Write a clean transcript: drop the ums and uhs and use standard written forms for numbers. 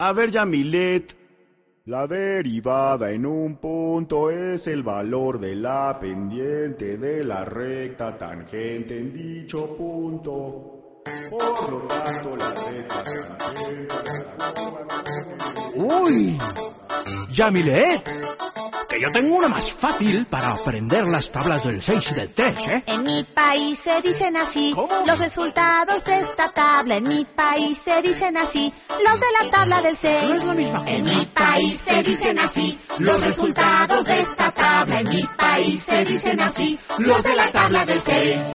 A ver, Yamilet. La derivada en un punto es el valor de la pendiente de la recta tangente en dicho punto. Por lo tanto, la recta tangente... ¡Uy! Yamilet, que yo tengo una más fácil para aprender las tablas del 6 y del 3, ¿eh? En mi país se dicen así. ¿Cómo? Los resultados de esta tabla. En mi país se dicen así. Los de la tabla del 6. No es la misma cosa. En mi país se dicen así. Los resultados de esta tabla. En mi país se dicen así. Los de la tabla del 6.